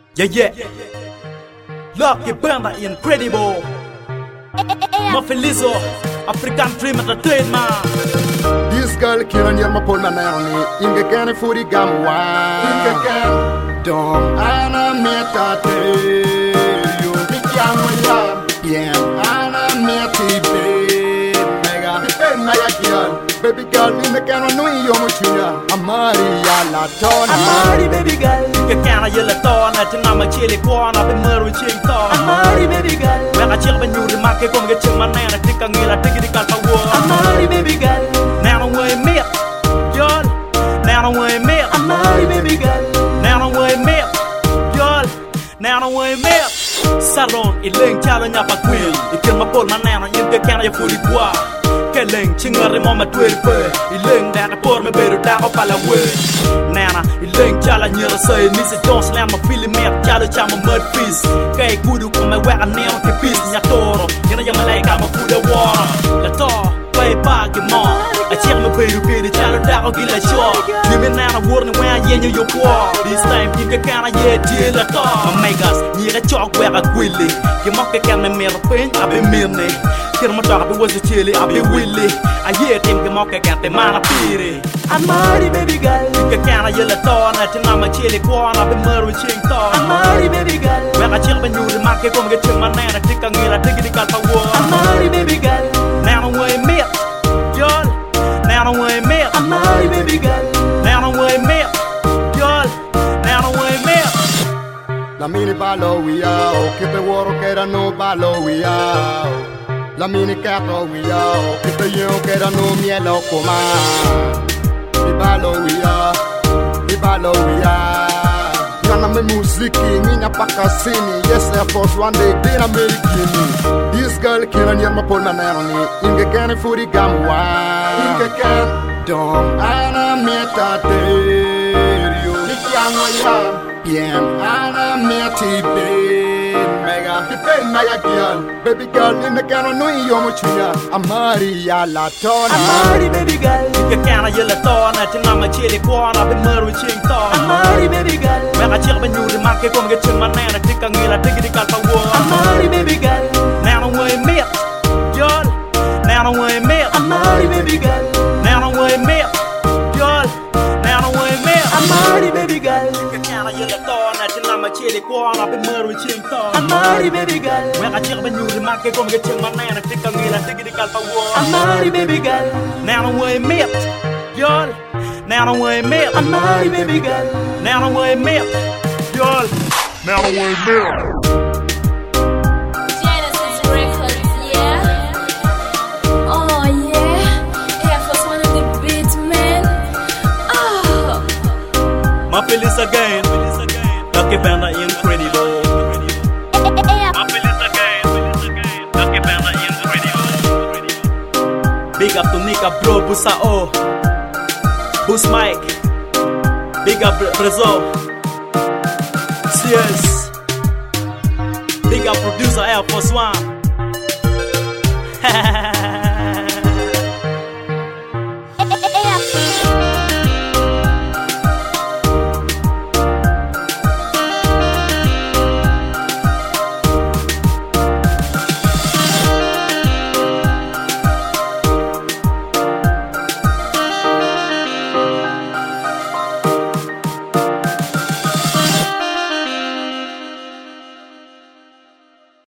Yeah. Lucky Banda incredible. Mafelizo African dream at the trademark. This girl killing your mapol manani. Inge can for the gamwa. Inge can. Don't Anna metate. You be gamma. Yeah, Anna mete. Mega. Mega girl. Baby girl, in the can no yo muchina. Amaria la tona. Amari baby girl. You can't yell at all. At Nama Chili Corn up in Murray Ching Tor. Amari baby girl. When I chill when you remark it, come get your man and take a meal. I take it out of war. Amari baby girl. Now I'm way me. Y'all. Now I'm way me. Amari baby girl. Now I'm way me. Y'all. Now I'm way me. Salon, it link challenge up a queen. You kill my pole, my nana, you can't you fully bois. Kelling, chingari mama twelve. Iling that a poor me better down up all away. Nana, iling challenge near the side. Mrs. Don't slam a feeling me up, challenge I'm a mud piece. Kay kudu come away and nail the piece. Nyatoro, you know you're like I'm a food of water. The door, way back your mom. I check my baby, challenge that I'll get a shot. You mean now I'm warning when I hear you war. This time you can't get deal at all. My guys, you a chalk where I quilly. You mock a can me a pain, I've been meaning. Kill my dog, was a chili, I'll be willy. I hear him come up against the man of pity. I'm married, baby girl. You can't yell at all, and I'm a chili corn, I've been Murray Ching Tor. I'm married, baby girl. When I chill when you remark it, come get your man and take a meal, I take it out of war. I'm married, baby girl. Now I'm way me. Y'all. Now I'm way me. I'm married, baby girl. Now I'm way me. Y'all. Now I'm way me. La mini ballo we are, che per uoro che erano ballo we are. La mini capo we are, che per io che erano mielo coma. Mi ballo we are. Nana me musiki, nina pakasini. Yes, Air Force One day, din American. This girl killing your mapol manani. Inge can for the gamwa. Inge can. Don't Anna metate. You gamwa. Bien, Anna mete mega girl, baby girl in the can no yo muchina. Amaria la tona. Amari baby girl, you can't yell at all. And I'm a chili corn up in Murray Ching Tor. Amari baby girl, when I chill when you remark it, come get your man and take a meal, I take it out of war. Amari baby girl, now I'm way me, y'all. Now I'm way me. Amari baby girl, now I'm way me, y'all. Now I'm way me. Amari baby girl. I'm a chili corn up in Murray Ching Tor. I'm married, baby girl. When I chill when you remark it, come get your man and take a meal, I take it out of war. I'm married, baby girl. Now I'm way me, y'all. Now I'm way me. I'm married, baby girl. Now I'm way me, y'all. Now I'm way me. Feelings again, Lucky Banda incredible. My feelings again, Lucky Banda incredible. Big up to Nika bro, Busa O, Bus Mike, big up Brazil, CS, big up producer Air Force One.